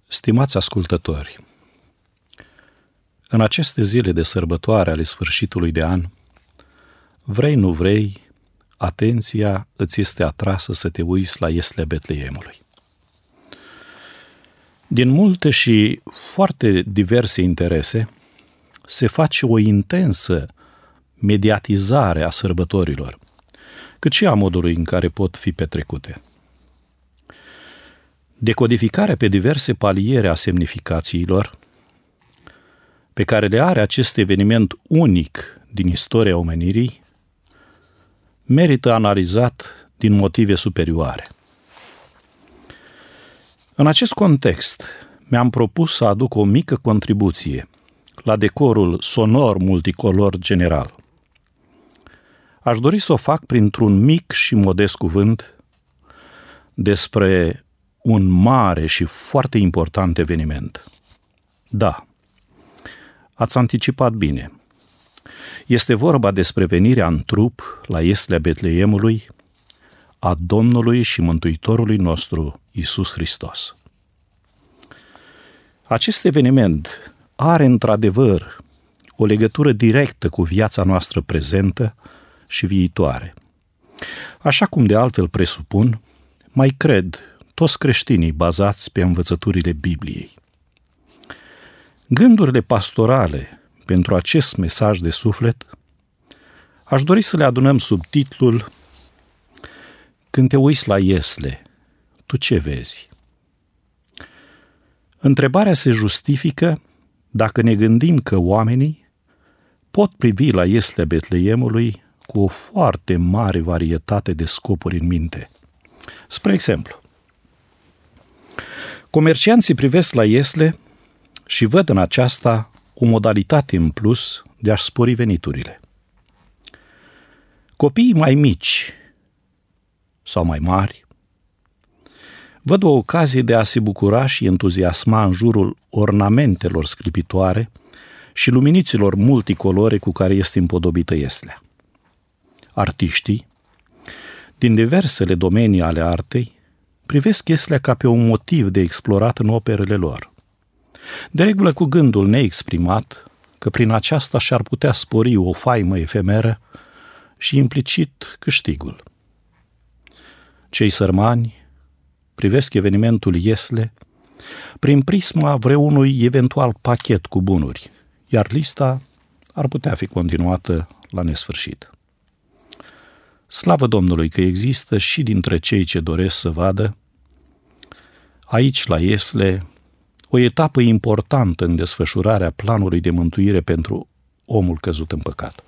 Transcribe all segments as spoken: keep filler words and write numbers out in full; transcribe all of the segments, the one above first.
Stimați ascultători, în aceste zile de sărbătoare ale sfârșitului de an, vrei, nu vrei, atenția îți este atrasă să te uiți la ieslea Betleemului. Din multe și foarte diverse interese, se face o intensă mediatizare a sărbătorilor, cât și a modului în care pot fi petrecute. Decodificarea pe diverse paliere a semnificațiilor pe care le are acest eveniment unic din istoria omenirii merită analizat din motive superioare. În acest context, mi-am propus să aduc o mică contribuție la decorul sonor multicolor general. Aș dori să o fac printr-un mic și modest cuvânt despre un mare și foarte important eveniment. Da, ați anticipat bine. Este vorba despre venirea în trup la ieslea Betleemului a Domnului și Mântuitorului nostru, Iisus Hristos. Acest eveniment are într-adevăr o legătură directă cu viața noastră prezentă și viitoare. Așa cum de altfel presupun, mai cred toți creștinii bazați pe învățăturile Bibliei. Gândurile pastorale pentru acest mesaj de suflet aș dori să le adunăm sub titlul Când te uiți la iesle, tu ce vezi? Întrebarea se justifică dacă ne gândim că oamenii pot privi la ieslea Betleemului cu o foarte mare varietate de scopuri în minte. Spre exemplu, comercianții privesc la iesle și văd în aceasta o modalitate în plus de a-și spori veniturile. Copiii mai mici sau mai mari văd o ocazie de a se bucura și entuziasma în jurul ornamentelor sclipitoare și luminiților multicolore cu care este împodobită ieslea. Artiștii, din diversele domenii ale artei, privesc ieslea ca pe un motiv de explorat în operele lor. De regulă cu gândul neexprimat că prin aceasta și-ar putea spori o faimă efemeră și implicit câștigul. Cei sărmani privesc evenimentul iesle prin prisma vreunui eventual pachet cu bunuri, iar lista ar putea fi continuată la nesfârșit. Slavă Domnului că există și dintre cei ce doresc să vadă aici la iesle o etapă importantă în desfășurarea planului de mântuire pentru omul căzut în păcat.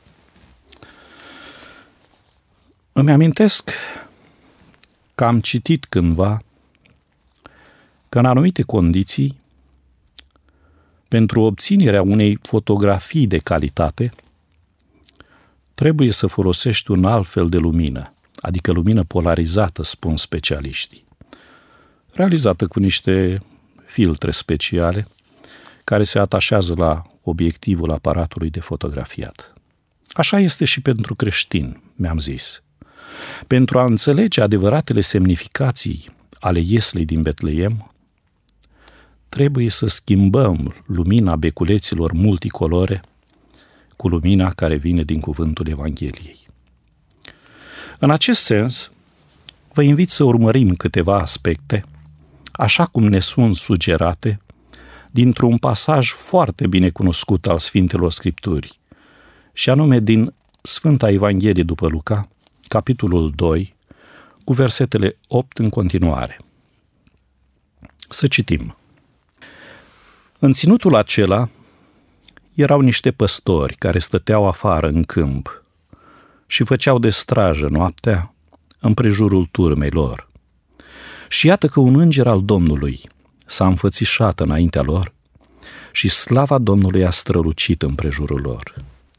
Îmi amintesc că am citit cândva că în anumite condiții, pentru obținerea unei fotografii de calitate, trebuie să folosești un alt fel de lumină, adică lumină polarizată, spun specialiștii, realizată cu niște filtre speciale care se atașează la obiectivul aparatului de fotografiat. Așa este și pentru creștini, mi-am zis. Pentru a înțelege adevăratele semnificații ale ieslei din Betleem, trebuie să schimbăm lumina beculeților multicolore cu lumina care vine din cuvântul Evangheliei. În acest sens, vă invit să urmărim câteva aspecte, așa cum ne sunt sugerate dintr-un pasaj foarte bine cunoscut al Sfintelor Scripturi, și anume din Sfânta Evanghelie după Luca, capitolul doi, cu versetele opt în continuare. Să citim. În ținutul acela erau niște păstori care stăteau afară în câmp și făceau de strajă noaptea împrejurul turmei lor. Și iată că un înger al Domnului s-a înfățișat înaintea lor și slava Domnului a strălucit împrejurul lor.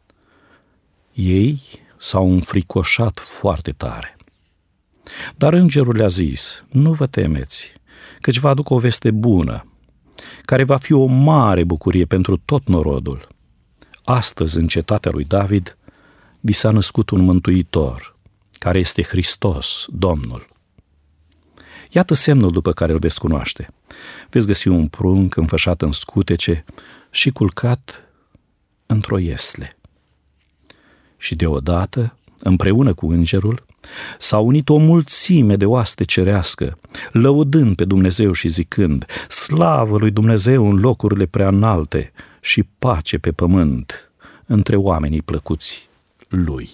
Ei s-au înfricoșat foarte tare. Dar îngerul le-a zis, nu vă temeți, căci vă aduc o veste bună, care va fi o mare bucurie pentru tot norodul. Astăzi, în cetatea lui David, vi s-a născut un mântuitor, care este Hristos, Domnul. Iată semnul după care îl veți cunoaște. Veți găsi un prunc înfășat în scutece și culcat într-o iesle. Și deodată, împreună cu îngerul, s-a unit o mulțime de oaste cerească, lăudând pe Dumnezeu și zicând: slavă lui Dumnezeu în locurile preanalte și pace pe pământ între oamenii plăcuți lui.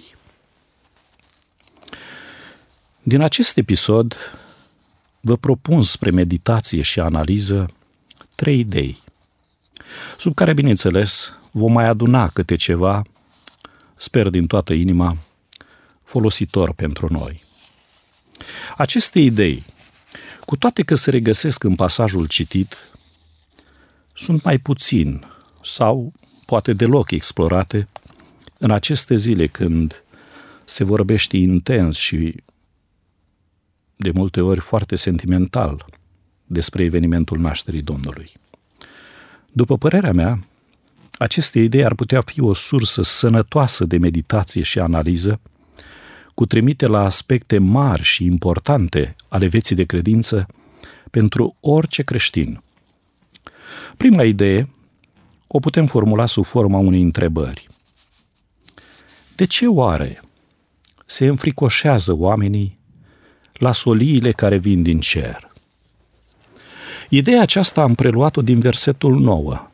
Din acest episod vă propun spre meditație și analiză trei idei, sub care, bineînțeles, vom mai aduna câte ceva, sper din toată inima, folositor pentru noi. Aceste idei, cu toate că se regăsesc în pasajul citit, sunt mai puțin sau poate deloc explorate în aceste zile când se vorbește intens și de multe ori foarte sentimental despre evenimentul nașterii Domnului. După părerea mea, aceste idei ar putea fi o sursă sănătoasă de meditație și analiză, cu trimite la aspecte mari și importante ale vieții de credință pentru orice creștin. Prima idee o putem formula sub forma unei întrebări. De ce oare se înfricoșează oamenii la soliile care vin din cer? Ideea aceasta am preluat-o din versetul nouă,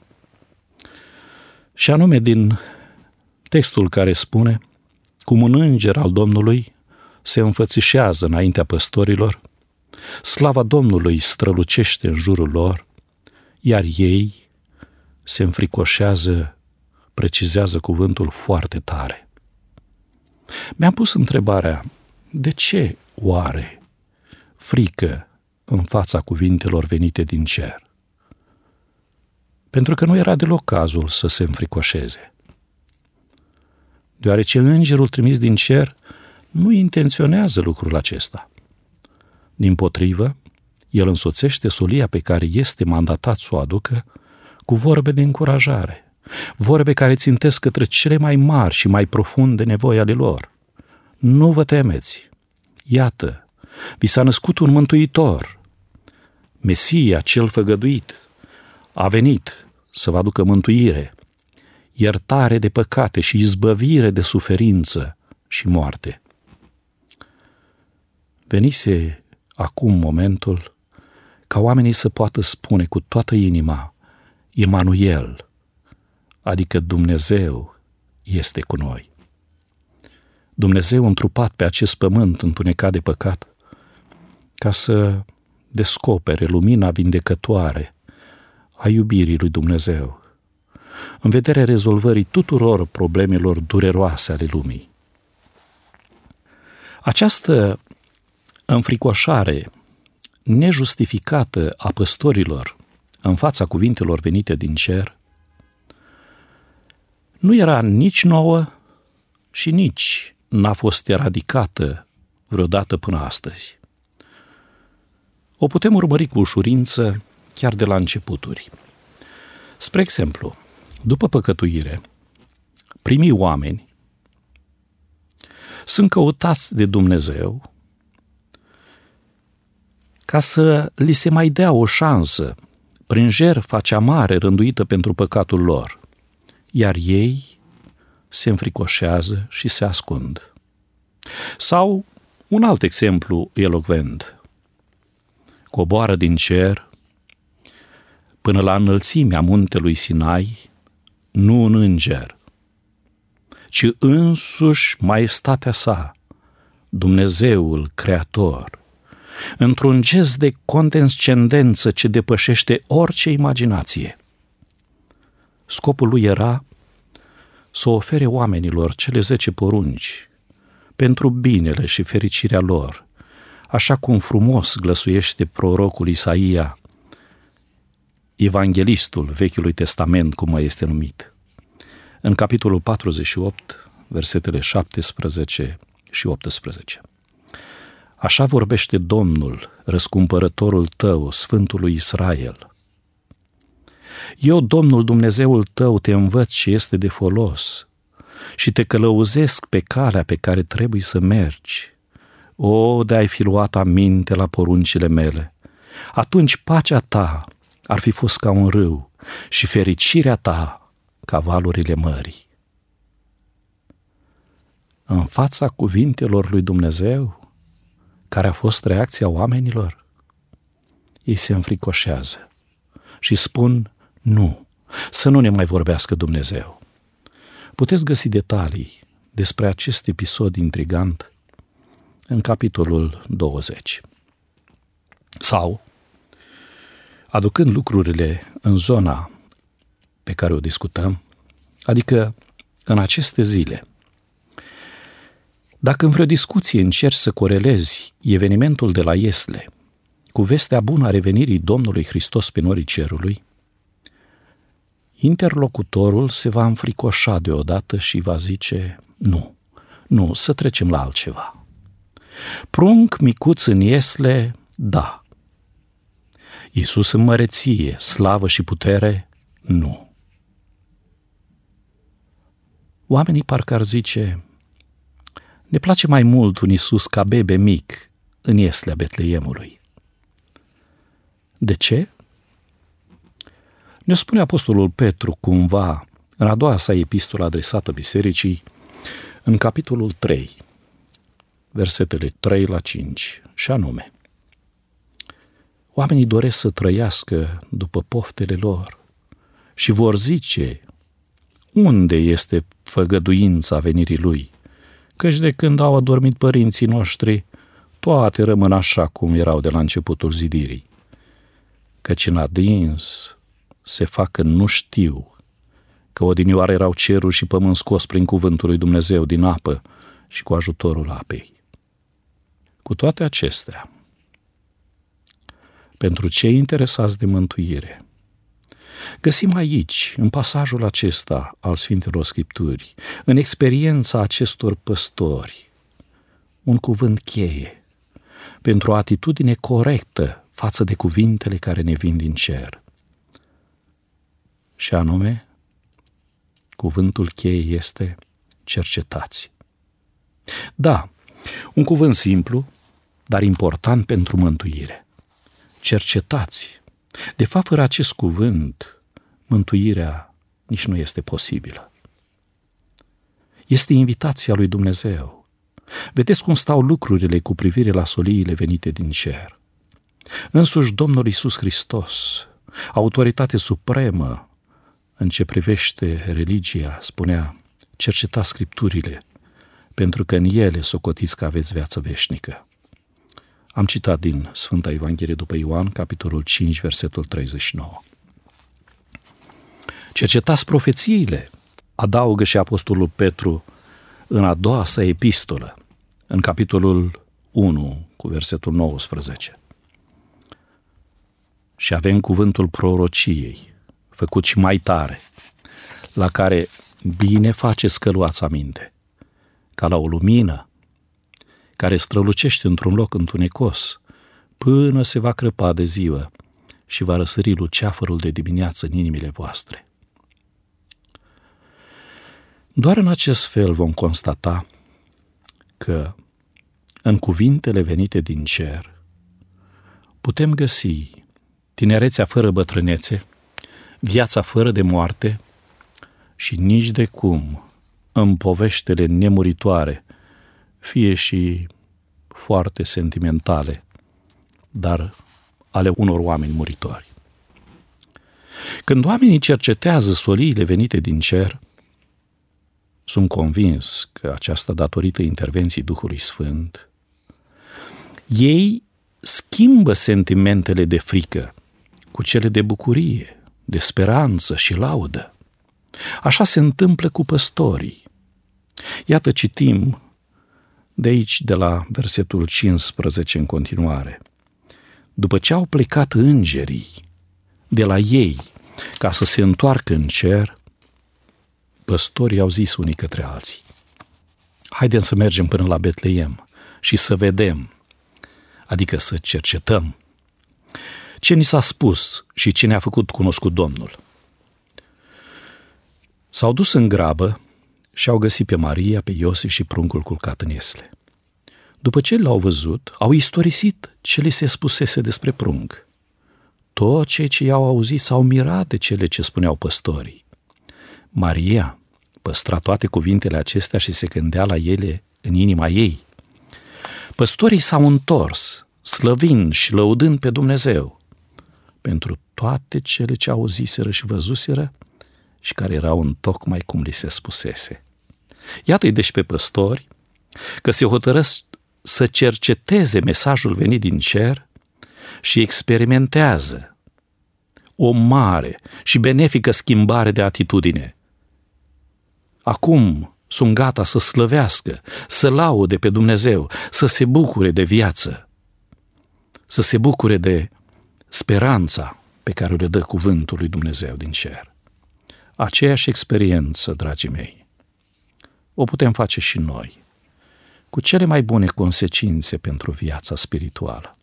și anume din textul care spune: cum un înger al Domnului se înfățișează înaintea păstorilor, slava Domnului strălucește în jurul lor, iar ei se înfricoșează, precizează cuvântul, foarte tare. Mi-am pus întrebarea: de ce oare frică în fața cuvintelor venite din cer? Pentru că nu era deloc cazul să se înfricoșeze. Deoarece îngerul trimis din cer nu intenționează lucrul acesta. Dimpotrivă, el însoțește solia pe care este mandatat să o aducă cu vorbe de încurajare, vorbe care țintesc către cele mai mari și mai profunde nevoi ale lor. Nu vă temeți! Iată, vi s-a născut un mântuitor. Mesia, cel făgăduit, a venit să vă aducă mântuire, iertare de păcate și izbăvire de suferință și moarte. Venise acum momentul ca oamenii să poată spune cu toată inima: Emanuel, adică Dumnezeu este cu noi. Dumnezeu întrupat pe acest pământ întunecat de păcat, ca să descopere lumina vindecătoare a iubirii lui Dumnezeu, în vederea rezolvării tuturor problemelor dureroase ale lumii. Această înfricoșare nejustificată a păstorilor în fața cuvintelor venite din cer nu era nici nouă și nici n-a fost eradicată vreodată până astăzi. O putem urmări cu ușurință chiar de la începuturi. Spre exemplu, după păcătuire, primii oameni sunt căutați de Dumnezeu ca să li se mai dea o șansă prin jertfa cea mare rânduită pentru păcatul lor, iar ei se înfricoșează și se ascund. Sau un alt exemplu elocvent: coboară din cer până la înălțimea muntelui Sinai nu un înger, ci însuși maestatea sa, Dumnezeul Creator, într-un gest de condescendență ce depășește orice imaginație. Scopul lui era să ofere oamenilor cele zece porunci pentru binele și fericirea lor, așa cum frumos glăsuiește prorocul Isaia, evanghelistul Vechiului Testament, cum mai este numit, în capitolul patruzeci și opt, versetele șaptesprezece și optsprezece. Așa vorbește Domnul, răscumpărătorul tău, Sfântul lui Israel. Eu, Domnul Dumnezeul tău, te învăț ce este de folos și te călăuzesc pe calea pe care trebuie să mergi. O, de-ai fi luat aminte la poruncile mele, atunci pacea ta ar fi fost ca un râu și fericirea ta ca valurile mării. În fața cuvintelor lui Dumnezeu, care a fost reacția oamenilor, ei se înfricoșează și spun nu, să nu ne mai vorbească Dumnezeu. Puteți găsi detalii despre acest episod intrigant în capitolul douăzeci. Sau, aducând lucrurile în zona pe care o discutăm, adică în aceste zile, dacă în vreo discuție încerci să corelezi evenimentul de la Iesle cu vestea bună a revenirii Domnului Hristos pe norii cerului, interlocutorul se va înfricoșa deodată și va zice, nu, nu, să trecem la altceva. Prunc micuț în Iesle, da. Iisus în măreție, slavă și putere, nu. Oamenii parcă ar zice, ne place mai mult un Iisus ca bebe mic în Ieslea Betleemului. De ce? Ne spune apostolul Petru cumva în a doua sa epistolă adresată bisericii, în capitolul trei, versetele trei la cinci, și anume: oamenii doresc să trăiască după poftele lor și vor zice, unde este făgăduința venirii lui? Căci de când au adormit părinții noștri, toate rămân așa cum erau de la începutul zidirii. Căci în adins se fac că nu știu, că odinioară erau cerul și pământ scos prin cuvântul lui Dumnezeu din apă și cu ajutorul apei. Cu toate acestea, pentru cei interesați de mântuire, găsim aici, în pasajul acesta al Sfintelor Scripturi, în experiența acestor păstori, un cuvânt cheie pentru o atitudine corectă față de cuvintele care ne vin din cer. Și anume, cuvântul cheie este cercetați. Da, un cuvânt simplu, dar important pentru mântuire. Cercetați. De fapt, fără acest cuvânt, mântuirea nici nu este posibilă. Este invitația lui Dumnezeu. Vedeți cum stau lucrurile cu privire la soliile venite din cer. Însuși Domnul Iisus Hristos, autoritate supremă în ce privește religia, spunea, cercetați Scripturile, pentru că în ele socotiți că aveți viață veșnică. Am citat din Sfânta Evanghelie după Ioan, capitolul cinci, versetul treizeci și nouă. Cercetați profețiile, adaugă și apostolul Petru în a doua sa epistolă, în capitolul unu, cu versetul nouăsprezece. Și avem cuvântul prorociei, făcut și mai tare, la care bine faceți că luați aminte, ca la o lumină care strălucește într-un loc întunecos, până se va crăpa de ziua și va răsări luceafărul de dimineață în inimile voastre. Doar în acest fel vom constata că în cuvintele venite din cer putem găsi tinerețea fără bătrânețe, viața fără de moarte și nici de cum în poveștile nemuritoare, fie și foarte sentimentale, dar ale unor oameni muritori. Când oamenii cercetează soliile venite din cer, sunt convins că aceasta datorită intervenției Duhului Sfânt, ei schimbă sentimentele de frică cu cele de bucurie, de speranță și laudă. Așa se întâmplă cu păstorii. Iată, citim de aici, de la versetul cincisprezece în continuare. După ce au plecat îngerii de la ei ca să se întoarcă în cer, păstorii au zis unii către alții: haidem să mergem până la Betleem și să vedem, adică să cercetăm, ce ni s-a spus și ce ne-a făcut cunoscut Domnul. S-au dus în grabă și au găsit pe Maria, pe Iosif și pruncul culcat în iesle. După ce l-au văzut, au istorisit ce li se spusese despre prunc. Toți cei ce i-au auzit s-au mirat de cele ce spuneau păstorii. Maria păstra toate cuvintele acestea și se gândea la ele în inima ei. Păstorii s-au întors, slăvind și lăudând pe Dumnezeu pentru toate cele ce auziseră și văzuseră și care erau întocmai cum li se spusese. Iată-i deci pe păstori că se hotărăsc să cerceteze mesajul venit din cer și experimentează o mare și benefică schimbare de atitudine. Acum sunt gata să slăvească, să laude pe Dumnezeu, să se bucure de viață, să se bucure de speranța pe care le dă cuvântul lui Dumnezeu din cer. Aceeași experiență, dragii mei, o putem face și noi, cu cele mai bune consecințe pentru viața spirituală.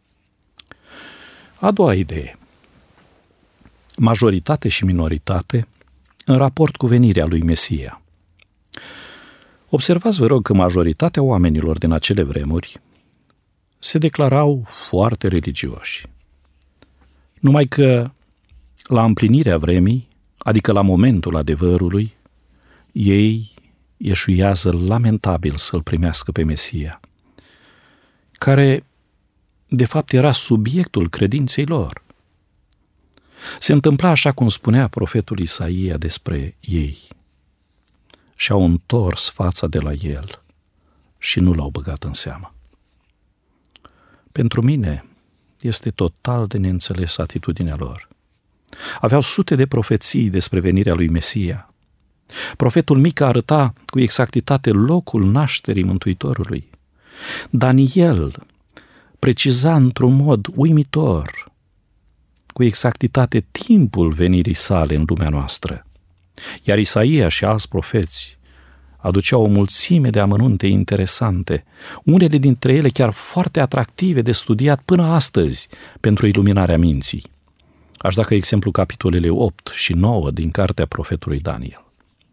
A doua idee. Majoritate și minoritate în raport cu venirea lui Mesia. Observați, vă rog, că majoritatea oamenilor din acele vremuri se declarau foarte religioși. Numai că la împlinirea vremii, adică la momentul adevărului, ei eșuiază lamentabil să-L primească pe Mesia, care de fapt era subiectul credinței lor. Se întâmpla așa cum spunea profetul Isaia despre ei. Și-au întors fața de la el și nu l-au băgat în seamă. Pentru mine este total de neînțeles atitudinea lor. Aveau sute de profeții despre venirea lui Mesia. Profetul Mica arăta cu exactitate locul nașterii Mântuitorului. Daniel preciza într-un mod uimitor, cu exactitate, timpul venirii sale în lumea noastră. Iar Isaia și alți profeți aduceau o mulțime de amănunte interesante, unele dintre ele chiar foarte atractive de studiat până astăzi pentru iluminarea minții. Aș da ca exemplu capitolele opt și nouă din cartea profetului Daniel.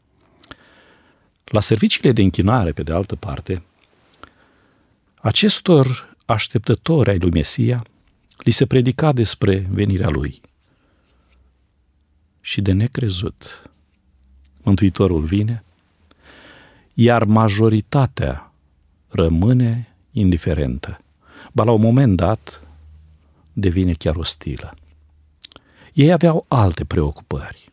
La serviciile de închinare, pe de altă parte, acestor așteptători ai lui Mesia li se predica despre venirea lui. Și de necrezut, Mântuitorul vine, iar majoritatea rămâne indiferentă, ba la un moment dat devine chiar ostilă. Ei aveau alte preocupări.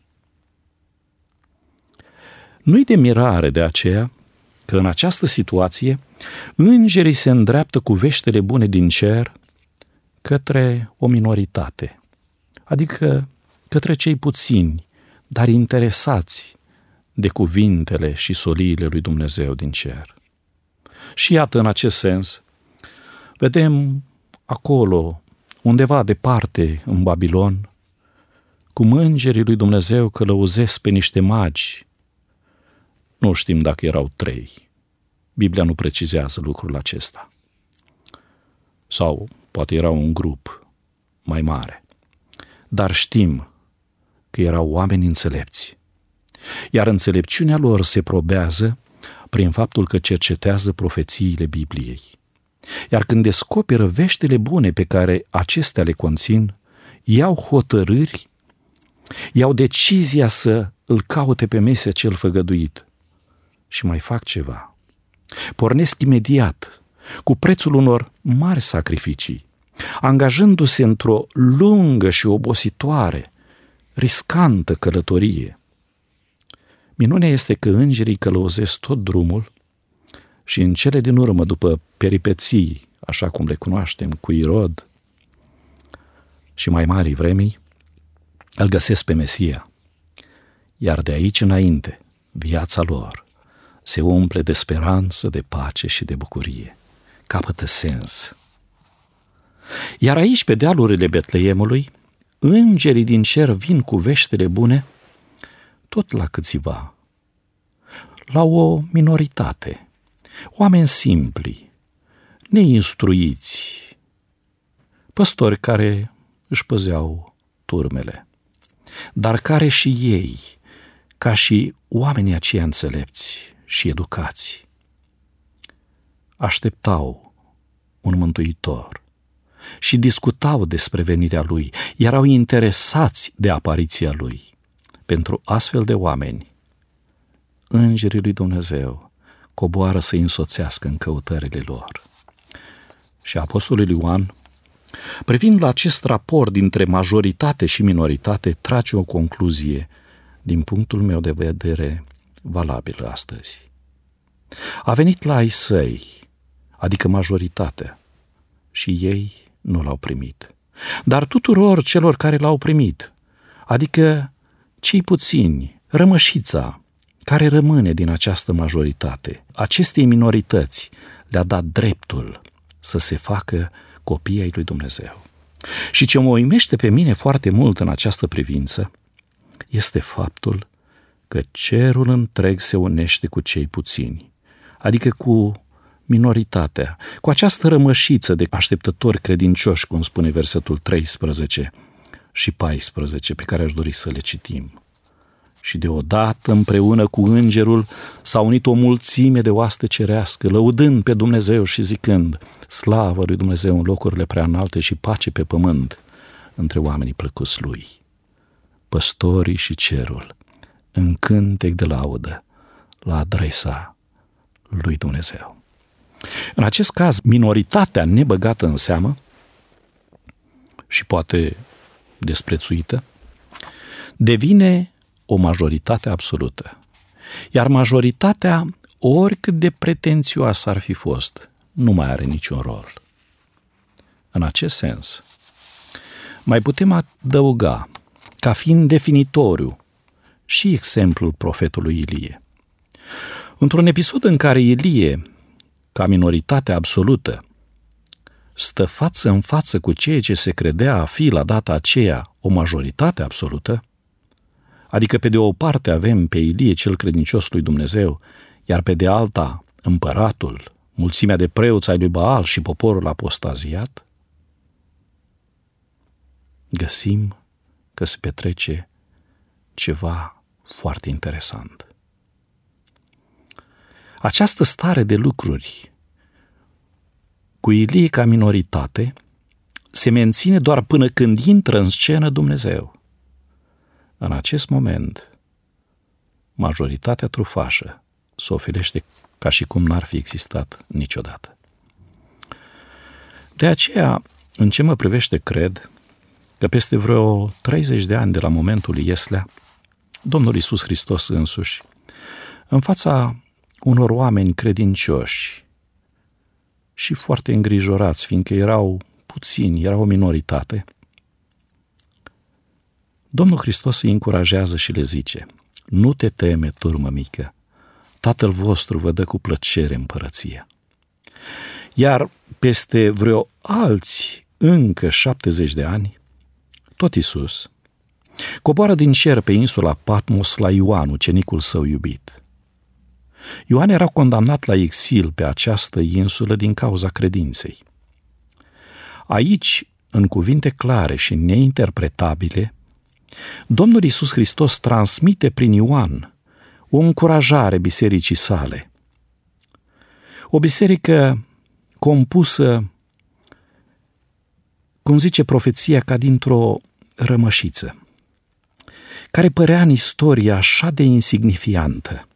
Nu-i de mirare de aceea că în această situație îngerii se îndreaptă cu veștile bune din cer către o minoritate, adică către cei puțini, dar interesați de cuvintele și soliile lui Dumnezeu din cer. Și iată, în acest sens, vedem acolo, undeva departe în Babilon, cum îngerii lui Dumnezeu călăuzesc pe niște magi. Nu știm dacă erau trei. Biblia nu precizează lucrul acesta. Sau poate era un grup mai mare. Dar știm că erau oameni înțelepți. Iar înțelepciunea lor se probează prin faptul că cercetează profețiile Bibliei. Iar când descoperă veștile bune pe care acestea le conțin, iau hotărâri, iau decizia să îl caute pe Mesia cel făgăduit. Și mai fac ceva. Pornesc imediat, cu prețul unor mari sacrificii, angajându-se într-o lungă și obositoare, riscantă călătorie. Minunea este că îngerii călăuzesc tot drumul și în cele din urmă, după peripeții, așa cum le cunoaștem, cu Irod și mai mari vremii, îl găsesc pe Mesia. Iar de aici înainte, viața lor se umple de speranță, de pace și de bucurie. Capătă sens. Iar aici, pe dealurile Betleemului, îngerii din cer vin cu veștile bune tot la câțiva, la o minoritate, oameni simpli, neinstruiți, păstori care își păzeau turmele, dar care și ei, ca și oamenii aceia înțelepți și educați, așteptau un mântuitor și discutau despre venirea lui, erau interesați de apariția lui. Pentru astfel de oameni, îngerii lui Dumnezeu coboară să-i însoțească în căutările lor. Și apostolul Ioan, privind la acest raport dintre majoritate și minoritate, trage o concluzie, din punctul meu de vedere, valabilă astăzi. A venit la ai săi, adică majoritatea, și ei nu l-au primit. Dar tuturor celor care l-au primit, adică cei puțini, rămășița, care rămâne din această majoritate, acestei minorități le-a dat dreptul să se facă copii ai lui Dumnezeu. Și ce mă uimește pe mine foarte mult în această privință este faptul că cerul întreg se unește cu cei puțini, adică cu minoritatea, cu această rămășiță de așteptători credincioși, cum spune versetul treisprezece și paisprezece, pe care aș dori să le citim. Și deodată, împreună cu îngerul, s-a unit o mulțime de oaste cerească, lăudând pe Dumnezeu și zicând: slavă lui Dumnezeu în locurile prea înalte și pace pe pământ între oamenii plăcuți lui. Păstorii și cerul, în cântec de laudă, la adresa lui Dumnezeu. În acest caz, minoritatea nebăgată în seamă și poate desprețuită, devine o majoritate absolută. Iar majoritatea, oricât de pretențioasă ar fi fost, nu mai are niciun rol. În acest sens, mai putem adăuga, ca fiind definitoriu, și exemplul profetului Ilie. Într-un episod în care Ilie, ca minoritate absolută, stă față în față cu ceea ce se credea a fi la data aceea o majoritate absolută, adică pe de o parte avem pe Ilie cel credincios lui Dumnezeu, iar pe de alta împăratul, mulțimea de preoți ai lui Baal și poporul apostaziat, găsim că se petrece ceva foarte interesant. Această stare de lucruri cu Ilie ca minoritate se menține doar până când intră în scenă Dumnezeu. În acest moment, majoritatea trufașă se ofilește ca și cum n-ar fi existat niciodată. De aceea, în ce mă privește, cred că peste vreo treizeci de ani de la momentul Ieslea, Domnul Iisus Hristos însuși, în fața unor oameni credincioși și foarte îngrijorați, fiindcă erau puțini, erau o minoritate, Domnul Hristos îi încurajează și le zice: nu te teme, turmă mică, Tatăl vostru vă dă cu plăcere împărăția. Iar peste vreo alți încă șaptezeci de ani, tot Iisus coboară din cer pe insula Patmos la Ioan, ucenicul său iubit. Ioan era condamnat la exil pe această insulă din cauza credinței. Aici, în cuvinte clare și neinterpretabile, Domnul Iisus Hristos transmite prin Ioan o încurajare bisericii sale. O biserică compusă, cum zice profeția, ca dintr-o rămășiță, care părea în istorie așa de insignifiantă.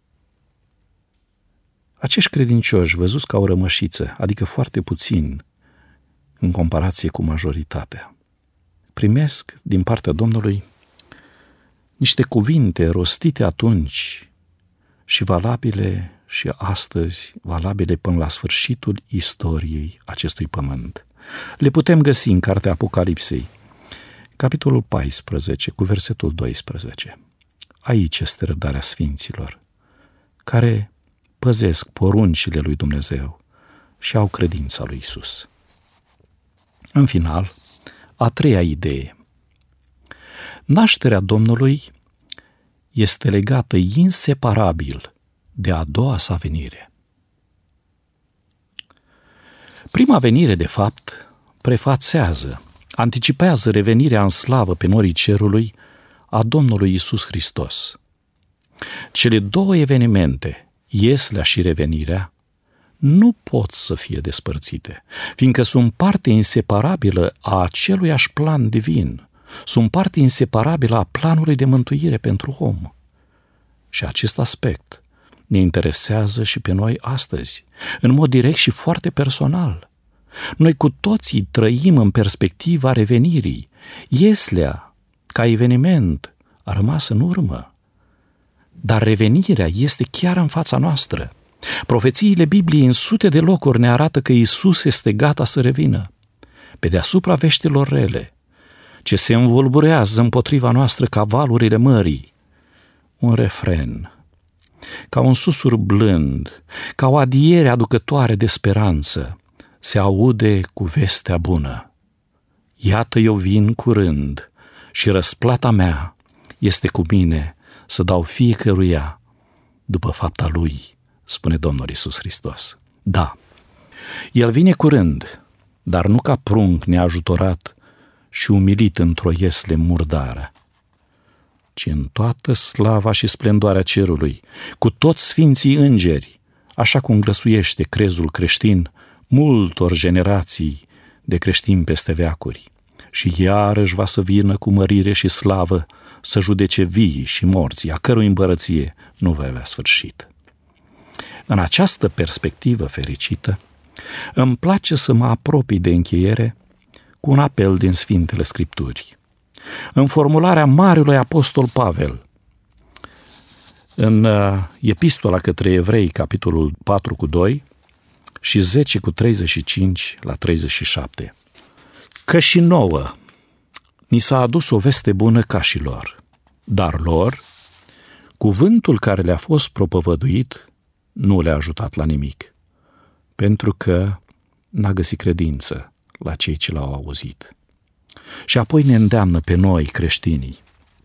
Acești credincioși, văzuți ca o rămășiță, adică foarte puțin în comparație cu majoritatea, primesc din partea Domnului niște cuvinte rostite atunci și valabile și astăzi, valabile până la sfârșitul istoriei acestui pământ. Le putem găsi în cartea Apocalipsei, capitolul paisprezece, cu versetul doisprezece. Aici este răbdarea sfinților, care păzesc poruncile lui Dumnezeu și au credința lui Iisus. În final, a treia idee. Nașterea Domnului este legată inseparabil de a doua sa venire. Prima venire, de fapt, prefațează, anticipează revenirea în slavă pe norii cerului a Domnului Iisus Hristos. Cele două evenimente, Ieslea și revenirea, nu pot să fie despărțite, fiindcă sunt parte inseparabilă a aceluiași plan divin, sunt parte inseparabilă a planului de mântuire pentru om. Și acest aspect ne interesează și pe noi astăzi, în mod direct și foarte personal. Noi cu toții trăim în perspectiva revenirii. Ieslea, ca eveniment, a rămas în urmă. Dar revenirea este chiar în fața noastră. Profețiile Bibliei în sute de locuri ne arată că Iisus este gata să revină. Pe deasupra veștilor rele, ce se învolburează împotriva noastră ca valurile mării, un refren, ca un susur blând, ca o adiere aducătoare de speranță, se aude cu vestea bună. Iată, eu vin curând și răsplata mea este cu mine să dau fiecăruia după fapta lui, spune Domnul Iisus Hristos. Da, El vine curând, dar nu ca prunc neajutorat și umilit într-o iesle murdară, ci în toată slava și splendoarea cerului, cu toți sfinții îngeri, așa cum glăsuiește crezul creștin multor generații de creștini peste veacuri, și iarăși va să vină cu mărire și slavă să judece vii și morții, a cărui împărăție nu va avea sfârșit. În această perspectivă fericită, îmi place să mă apropii de încheiere cu un apel din Sfintele Scripturi. În formularea Marelui Apostol Pavel, în Epistola către Evrei, capitolul patru cu doi și zece cu treizeci și cinci la treizeci și șapte. Că și nouă ni s-a adus o veste bună ca și lor, dar lor, cuvântul care le-a fost propovăduit nu le-a ajutat la nimic, pentru că n-a găsit credință la cei ce l-au auzit. Și apoi ne îndeamnă pe noi, creștinii,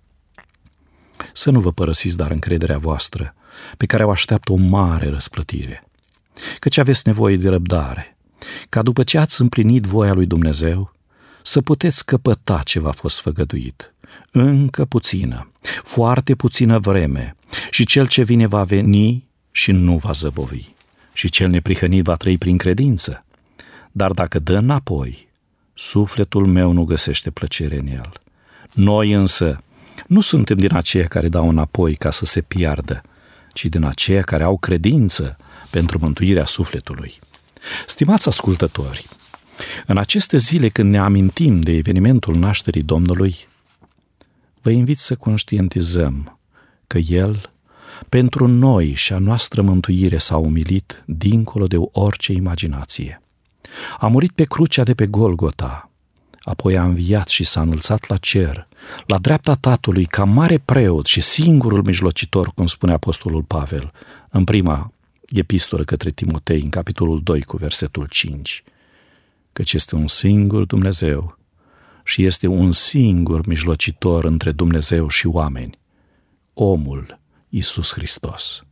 să nu vă părăsiți dar încrederea voastră, pe care o așteaptă o mare răsplătire, căci aveți nevoie de răbdare, ca după ce ați împlinit voia lui Dumnezeu, să puteți căpăta ce v-a fost făgăduit. Încă puțină, foarte puțină vreme, și cel ce vine va veni și nu va zăbovi, și cel neprihănit va trăi prin credință. Dar dacă dă înapoi, sufletul meu nu găsește plăcere în el. Noi însă nu suntem din aceia care dau înapoi ca să se piardă, ci din aceia care au credință pentru mântuirea sufletului. Stimați ascultători, în aceste zile când ne amintim de evenimentul nașterii Domnului, vă invit să conștientizăm că El, pentru noi și a noastră mântuire, s-a umilit dincolo de orice imaginație. A murit pe crucea de pe Golgota, apoi a înviat și s-a înălțat la cer, la dreapta Tatălui, ca mare preot și singurul mijlocitor, cum spune Apostolul Pavel, în prima epistolă către Timotei, în capitolul doi, cu versetul cinci, căci este un singur Dumnezeu și este un singur mijlocitor între Dumnezeu și oameni, omul Iisus Hristos.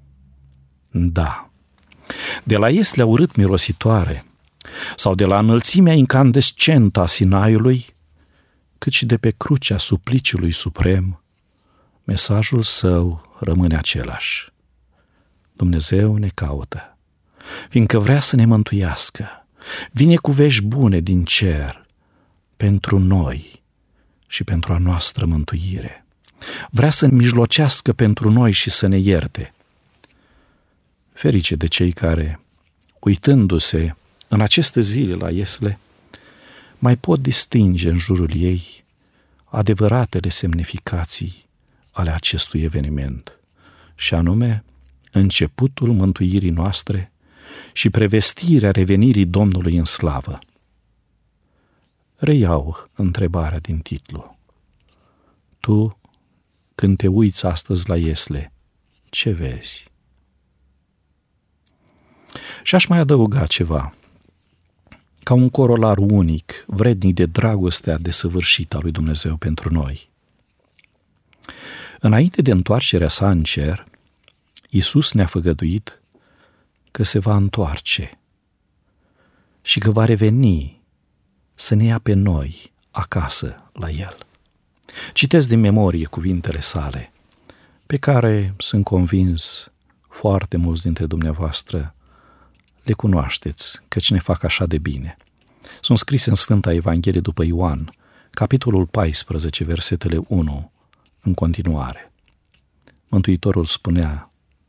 Da, de la ieslea urât mirositoare sau de la înălțimea incandescentă a Sinaiului, cât și de pe crucea supliciului suprem, mesajul său rămâne același. Dumnezeu ne caută, fiindcă vrea să ne mântuiască. Vine cu vești bune din cer pentru noi și pentru a noastră mântuire. Vrea să mijlocească pentru noi și să ne ierte. Ferice de cei care, uitându-se în aceste zile la iesle, mai pot distinge în jurul ei adevăratele semnificații ale acestui eveniment, și anume începutul mântuirii noastre și prevestirea revenirii Domnului în slavă. Reiau întrebarea din titlu. Tu, când te uiți astăzi la iesle, ce vezi? Și aș mai adăuga ceva, ca un corolar unic, vrednic de dragostea desăvârșită a lui Dumnezeu pentru noi. Înainte de întoarcerea sa în cer, Iisus ne-a făgăduit că se va întoarce și că va reveni să ne ia pe noi acasă la El. Citesc din memorie cuvintele sale, pe care sunt convins foarte mulți dintre dumneavoastră le cunoașteți, căci ne fac așa de bine. Sunt scrise în Sfânta Evanghelie după Ioan, capitolul paisprezece, versetele unu, în continuare. Mântuitorul spunea: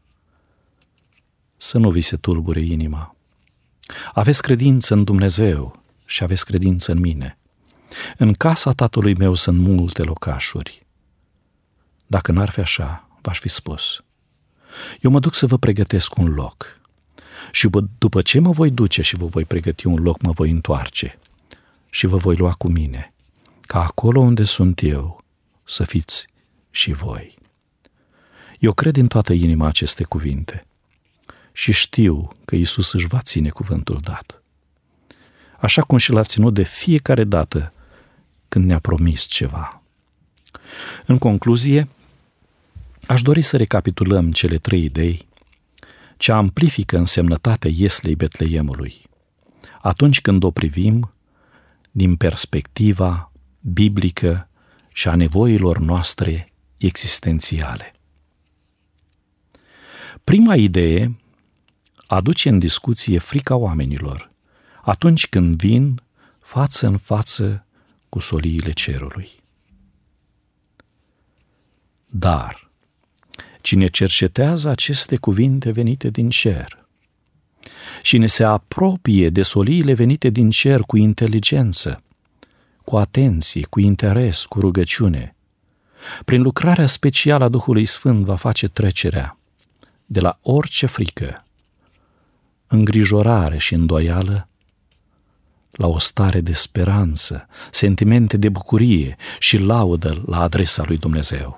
să nu vi se tulbure inima. Aveți credință în Dumnezeu și aveți credință în mine. În casa Tatălui meu sunt multe locașuri. Dacă n-ar fi așa, v-aș fi spus. Eu mă duc să vă pregătesc un loc. Și după ce mă voi duce și vă voi pregăti un loc, mă voi întoarce și vă voi lua cu mine, ca acolo unde sunt eu să fiți și voi. Eu cred în toată inima aceste cuvinte și știu că Iisus își va ține cuvântul dat, așa cum și l-a ținut de fiecare dată când ne-a promis ceva. În concluzie, aș dori să recapitulăm cele trei idei ce amplifică însemnătatea ieslei Betleemului, atunci când o privim din perspectiva biblică și a nevoilor noastre existențiale. Prima idee aduce în discuție frica oamenilor atunci când vin față în față cu soliile cerului. Dar cine cercetează aceste cuvinte venite din cer și ne se apropie de soliile venite din cer cu inteligență, cu atenție, cu interes, cu rugăciune, prin lucrarea specială a Duhului Sfânt va face trecerea de la orice frică, îngrijorare și îndoială la o stare de speranță, sentimente de bucurie și laudă la adresa lui Dumnezeu.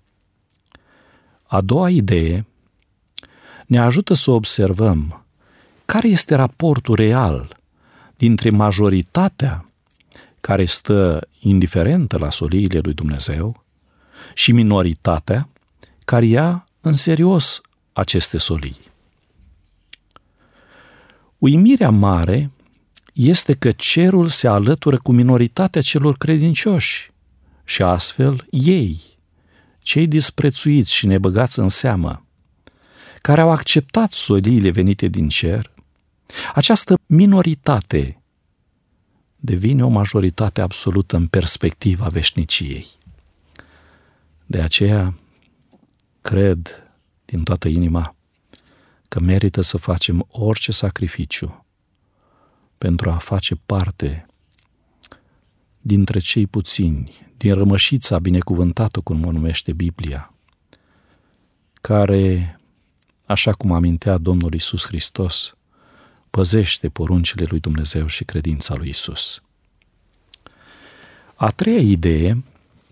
A doua idee ne ajută să observăm care este raportul real dintre majoritatea care stă indiferentă la soliile lui Dumnezeu și minoritatea care ia în serios aceste solii. Uimirea mare este că cerul se alătură cu minoritatea celor credincioși și astfel ei, cei disprețuiți și nebăgați în seamă, care au acceptat soliile venite din cer, această minoritate devine o majoritate absolută în perspectiva veșniciei. De aceea, cred din toată inima că merită să facem orice sacrificiu pentru a face parte dintre cei puțini, din rămășița binecuvântată, cum o numește Biblia, care, așa cum amintea Domnul Iisus Hristos, păzește poruncile lui Dumnezeu și credința lui Iisus. A treia idee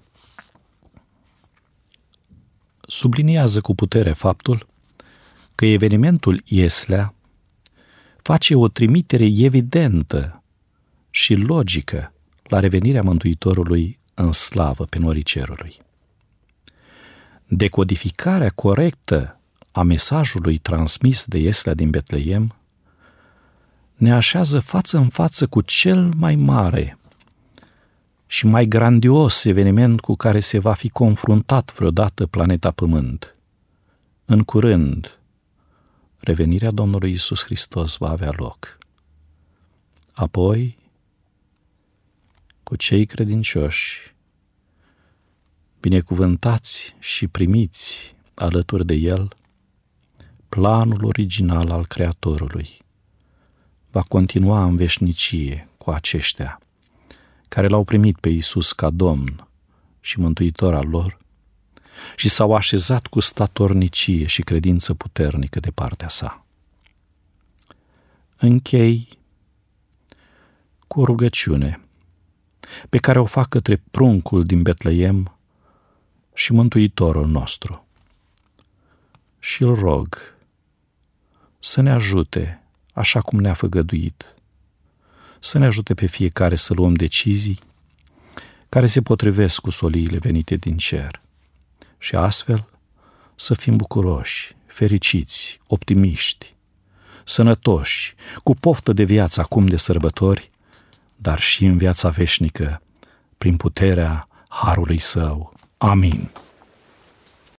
subliniază cu putere faptul că evenimentul Ieslea face o trimitere evidentă și logică la revenirea Mântuitorului în slavă pe norii cerului. Decodificarea corectă a mesajului transmis de Ieslea din Betleem ne așează față în față cu cel mai mare și mai grandios eveniment cu care se va fi confruntat vreodată planeta Pământ. În curând, revenirea Domnului Iisus Hristos va avea loc. Apoi, cu cei credincioși, binecuvântați și primiți alături de El, planul original al Creatorului va continua în veșnicie cu aceștia care l-au primit pe Iisus ca Domn și Mântuitor al lor și s-au așezat cu statornicie și credință puternică de partea sa. Închei cu o rugăciune pe care o fac către pruncul din Betleem și Mântuitorul nostru. Și îl rog să ne ajute așa cum ne-a făgăduit, să ne ajute pe fiecare să luăm decizii care se potrivesc cu soliile venite din cer și astfel să fim bucuroși, fericiți, optimiști, sănătoși, cu poftă de viață acum de sărbători, dar și în viața veșnică, prin puterea Harului Său. Amin.